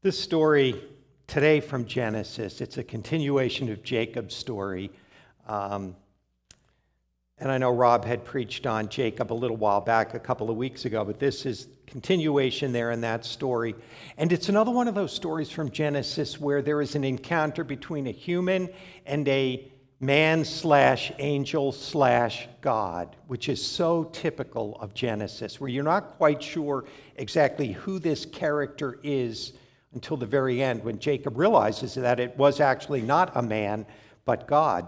This story today from Genesis, it's a continuation of Jacob's story. And I know Rob had preached on Jacob a little while back, a couple of weeks ago, but this is continuation there in that story. And it's another one of those stories from Genesis where there is an encounter between a human and a man/angel/God, which is so typical of Genesis, where you're not quite sure exactly who this character is until the very end, when Jacob realizes that it was actually not a man, but God.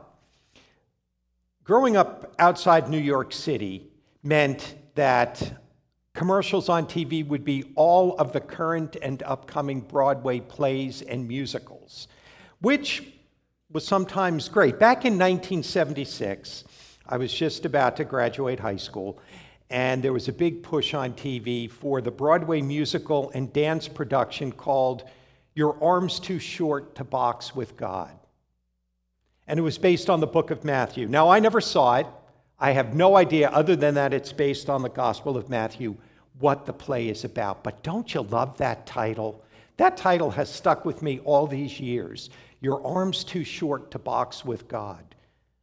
Growing up outside New York City meant that commercials on TV would be all of the current and upcoming Broadway plays and musicals, which was sometimes great. Back in 1976, I was just about to graduate high school, and there was a big push on TV for the Broadway musical and dance production called Your Arms Too Short to Box with God. And it was based on the book of Matthew. Now, I never saw it. I have no idea, other than that it's based on the Gospel of Matthew, what the play is about. But don't you love that title? That title has stuck with me all these years. Your arm's too short to box with God.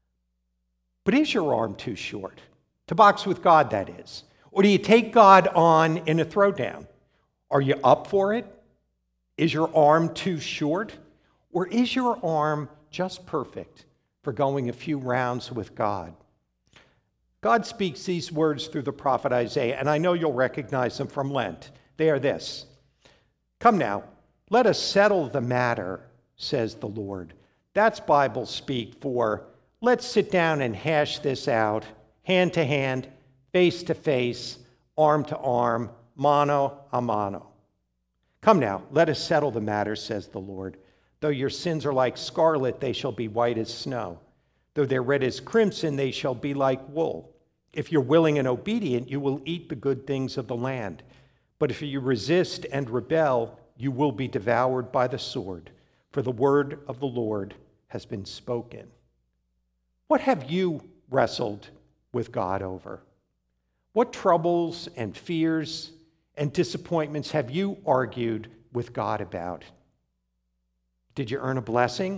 But is your arm too short? To box with God, that is. Or do you take God on in a throwdown? Are you up for it? Is your arm too short? Or is your arm just perfect for going a few rounds with God? God speaks these words through the prophet Isaiah, and I know you'll recognize them from Lent. They are this: "Come now, let us settle the matter, says the Lord." That's Bible speak for let's sit down and hash this out, hand to hand, face to face, arm to arm, mano a mano. "Come now, let us settle the matter, says the Lord. Though your sins are like scarlet, they shall be white as snow. Though they're red as crimson, they shall be like wool. If you're willing and obedient, you will eat the good things of the land. But if you resist and rebel, you will be devoured by the sword, for the word of the Lord has been spoken." What have you wrestled with God over? What troubles and fears and disappointments have you argued with God about? Did you earn a blessing?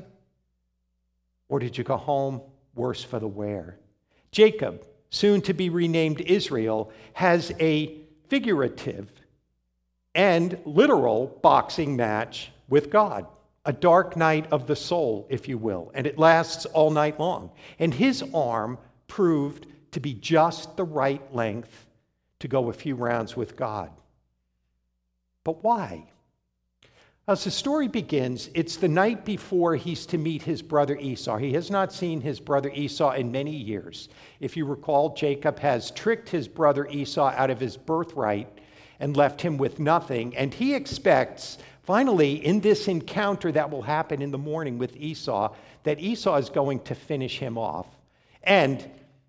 Or did you go home worse for the wear? Jacob, soon to be renamed Israel, has a figurative and literal boxing match with God. A dark night of the soul, if you will, and it lasts all night long. And his arm proved to be just the right length to go a few rounds with God. But why? As the story begins, it's the night before he's to meet his brother Esau. He has not seen his brother Esau in many years. If you recall, Jacob has tricked his brother Esau out of his birthright and left him with nothing. And he expects, finally, in this encounter that will happen in the morning with Esau, that Esau is going to finish him off. And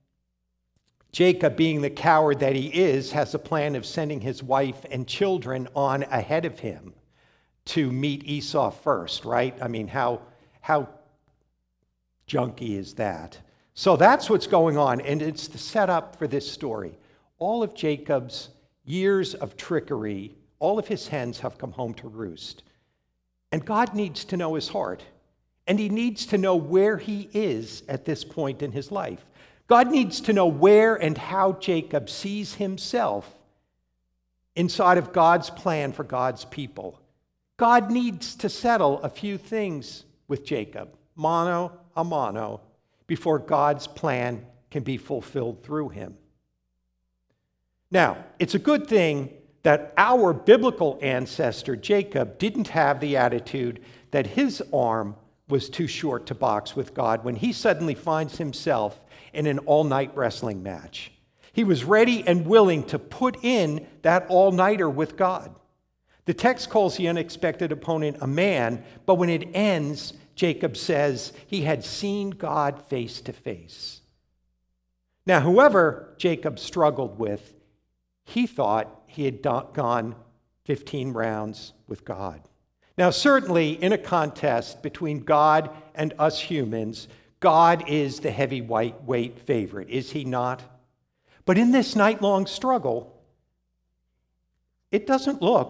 Jacob, being the coward that he is, has a plan of sending his wife and children on ahead of him to meet Esau first, right? I mean, how junky is that? So that's what's going on, and it's the setup for this story. All of Jacob's years of trickery, all of his hens have come home to roost. And God needs to know his heart, and he needs to know where he is at this point in his life. God needs to know where and how Jacob sees himself inside of God's plan for God's people. God needs to settle a few things with Jacob, mano a mano, before God's plan can be fulfilled through him. Now, it's a good thing that our biblical ancestor Jacob didn't have the attitude that his arm was too short to box with God when he suddenly finds himself in an all-night wrestling match. He was ready and willing to put in that all-nighter with God. The text calls the unexpected opponent a man, but when it ends, Jacob says he had seen God face to face. Now, whoever Jacob struggled with, he thought he had gone 15 rounds with God. Now, certainly in a contest between God and us humans, God is the heavyweight favorite, is he not? But in this night-long struggle, it doesn't look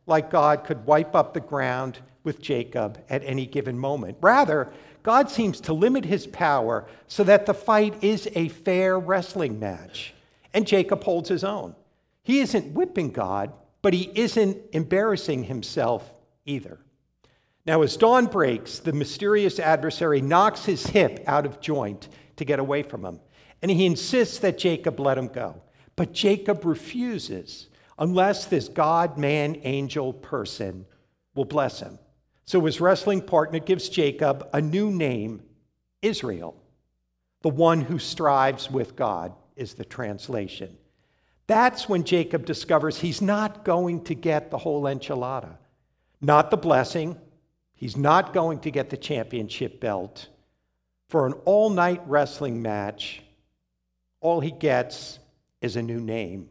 like God could wipe up the ground with Jacob at any given moment. Rather, God seems to limit his power so that the fight is a fair wrestling match, and Jacob holds his own. He isn't whipping God, but he isn't embarrassing himself either. Now, as dawn breaks, the mysterious adversary knocks his hip out of joint to get away from him, and he insists that Jacob let him go. But Jacob refuses unless this God, man, angel person will bless him. So his wrestling partner gives Jacob a new name, Israel. The one who strives with God is the translation. That's when Jacob discovers he's not going to get the whole enchilada, not the blessing. He's not going to get the championship belt. For an all-night wrestling match, all he gets is a new name.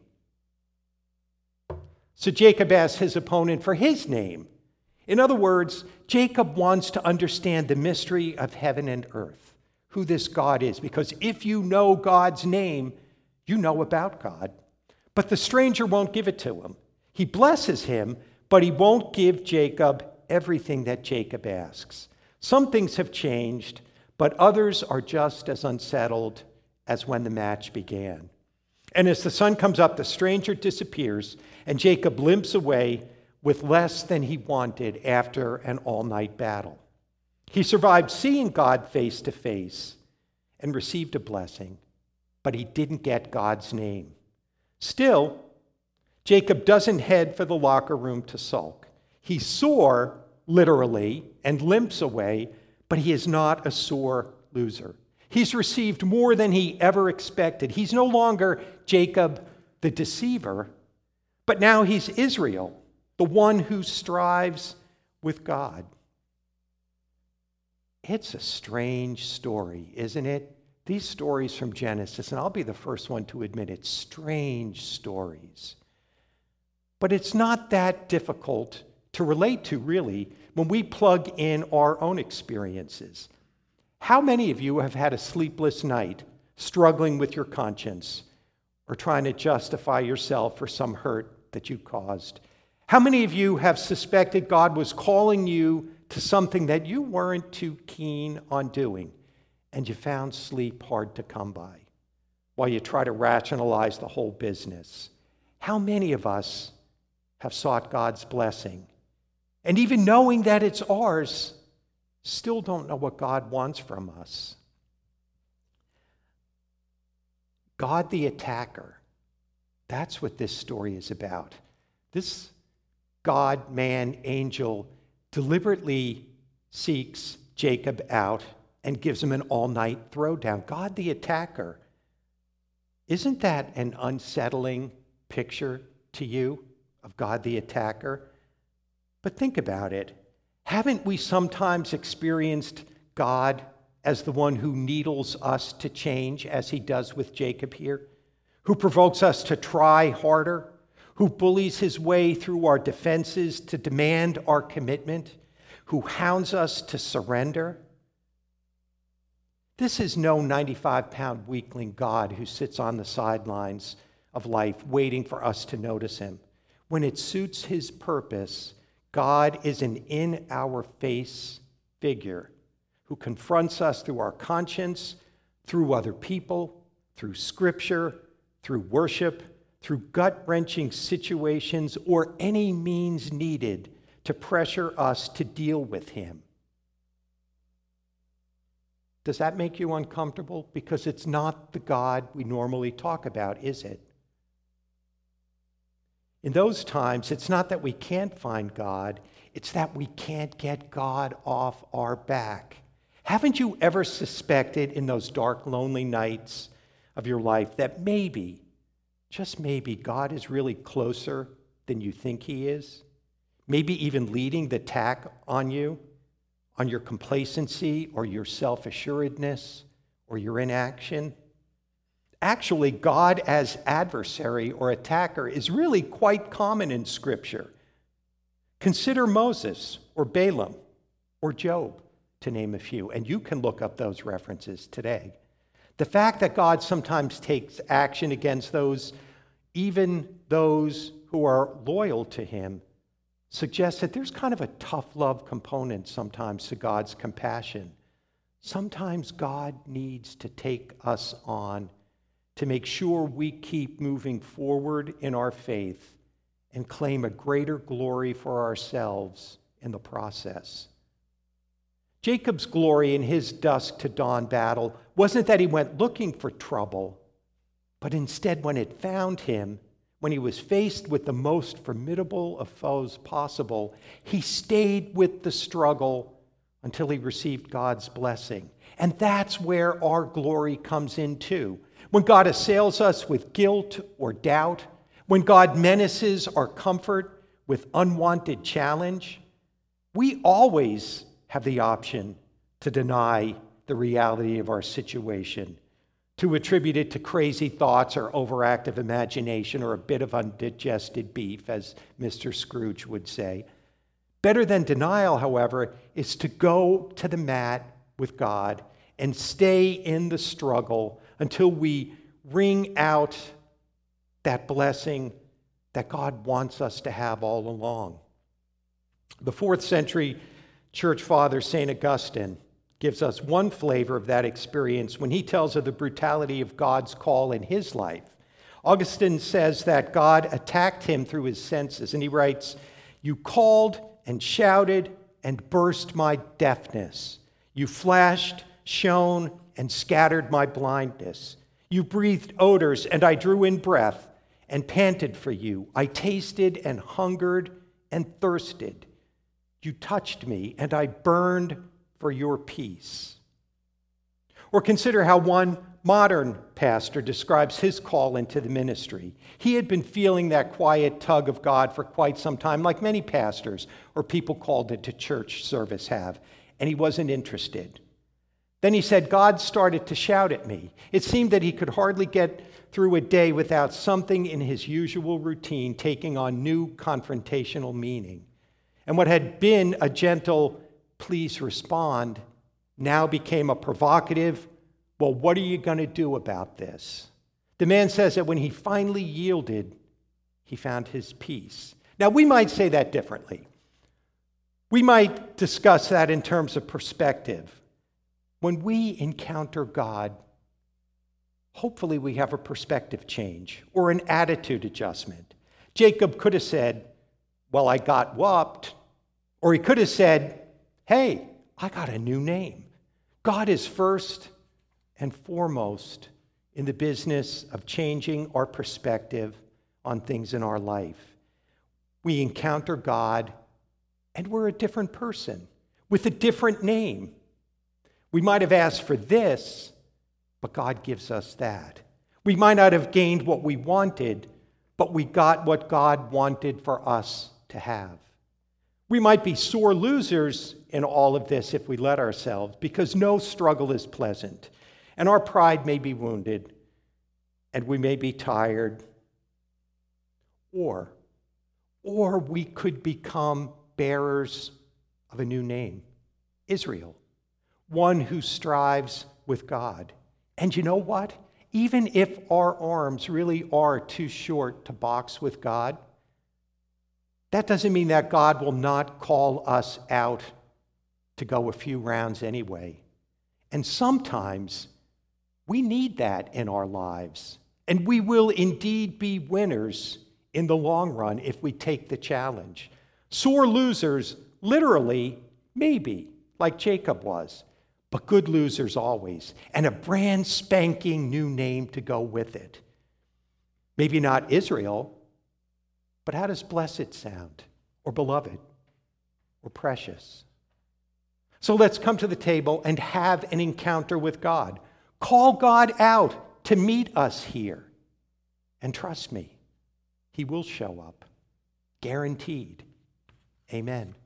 So Jacob asks his opponent for his name. In other words, Jacob wants to understand the mystery of heaven and earth, who this God is, because if you know God's name, you know about God. But the stranger won't give it to him. He blesses him, but he won't give Jacob everything that Jacob asks. Some things have changed, but others are just as unsettled as when the match began. And as the sun comes up, the stranger disappears, and Jacob limps away with less than he wanted after an all-night battle. He survived seeing God face to face and received a blessing, but he didn't get God's name. Still, Jacob doesn't head for the locker room to sulk. He's sore, literally, and limps away, but he is not a sore loser. He's received more than he ever expected. He's no longer Jacob the deceiver, but now he's Israel, the one who strives with God. It's a strange story, isn't it? These stories from Genesis, and I'll be the first one to admit it, strange stories. But it's not that difficult to relate to, really, when we plug in our own experiences. How many of you have had a sleepless night, struggling with your conscience, or trying to justify yourself for some hurt that you caused? How many of you have suspected God was calling you to something that you weren't too keen on doing, and you found sleep hard to come by while you try to rationalize the whole business? How many of us have sought God's blessing, and even knowing that it's ours, still don't know what God wants from us? God the attacker, that's what this story is about. This God, man, angel deliberately seeks Jacob out and gives him an all-night throwdown. God the attacker. Isn't that an unsettling picture to you of God the attacker? But think about it. Haven't we sometimes experienced God as the one who needles us to change, as he does with Jacob here? Who provokes us to try harder? Who bullies his way through our defenses to demand our commitment? Who hounds us to surrender? This is no 95-pound weakling God who sits on the sidelines of life waiting for us to notice him. When it suits his purpose, God is an in-our-face figure who confronts us through our conscience, through other people, through Scripture, through worship, through gut-wrenching situations, or any means needed to pressure us to deal with him. Does that make you uncomfortable? Because it's not the God we normally talk about, is it? In those times, it's not that we can't find God, it's that we can't get God off our back. Haven't you ever suspected in those dark, lonely nights of your life that maybe, just maybe, God is really closer than you think he is? Maybe even leading the attack on you, on your complacency or your self-assuredness or your inaction? Actually, God as adversary or attacker is really quite common in Scripture. Consider Moses or Balaam or Job, to name a few, and you can look up those references today. The fact that God sometimes takes action against those, even those who are loyal to him, suggests that there's kind of a tough love component sometimes to God's compassion. Sometimes God needs to take us on to make sure we keep moving forward in our faith and claim a greater glory for ourselves in the process. Jacob's glory in his dusk to dawn battle wasn't that he went looking for trouble, but instead when it found him, when he was faced with the most formidable of foes possible, he stayed with the struggle until he received God's blessing. And that's where our glory comes in too. When God assails us with guilt or doubt, when God menaces our comfort with unwanted challenge, we always have the option to deny the reality of our situation, to attribute it to crazy thoughts or overactive imagination or a bit of undigested beef, as Mr. Scrooge would say. Better than denial, however, is to go to the mat with God and stay in the struggle until we wring out that blessing that God wants us to have all along. The 4th century church father, St. Augustine, gives us one flavor of that experience when he tells of the brutality of God's call in his life. Augustine says that God attacked him through his senses, and he writes, "You called and shouted and burst my deafness. You flashed, shone, and scattered my blindness. You breathed odors, and I drew in breath and panted for you. I tasted and hungered and thirsted. You touched me, and I burned for your peace." Or consider how one modern pastor describes his call into the ministry. He had been feeling that quiet tug of God for quite some time, like many pastors or people called into church service have, and he wasn't interested. Then he said, "God started to shout at me. It seemed that he could hardly get through a day without something in his usual routine taking on new confrontational meaning. And what had been a gentle, 'Please respond,' now became a provocative, 'Well, what are you going to do about this?' The man says that when he finally yielded, he found his peace." Now, we might say that differently. We might discuss that in terms of perspective. When we encounter God, hopefully we have a perspective change or an attitude adjustment. Jacob could have said, "Well, I got whopped." Or he could have said, "Hey, I got a new name." God is first and foremost in the business of changing our perspective on things in our life. We encounter God, and we're a different person with a different name. We might have asked for this, but God gives us that. We might not have gained what we wanted, but we got what God wanted for us to have. We might be sore losers in all of this if we let ourselves, because no struggle is pleasant, and our pride may be wounded, and we may be tired, or we could become bearers of a new name, Israel, one who strives with God. And you know what? Even if our arms really are too short to box with God, that doesn't mean that God will not call us out to go a few rounds anyway. And sometimes we need that in our lives. And we will indeed be winners in the long run if we take the challenge. Sore losers, literally, maybe, like Jacob was, but good losers always, and a brand spanking new name to go with it. Maybe not Israel, but how does blessed sound, or beloved, or precious? So let's come to the table and have an encounter with God. Call God out to meet us here. And trust me, he will show up. Guaranteed. Amen.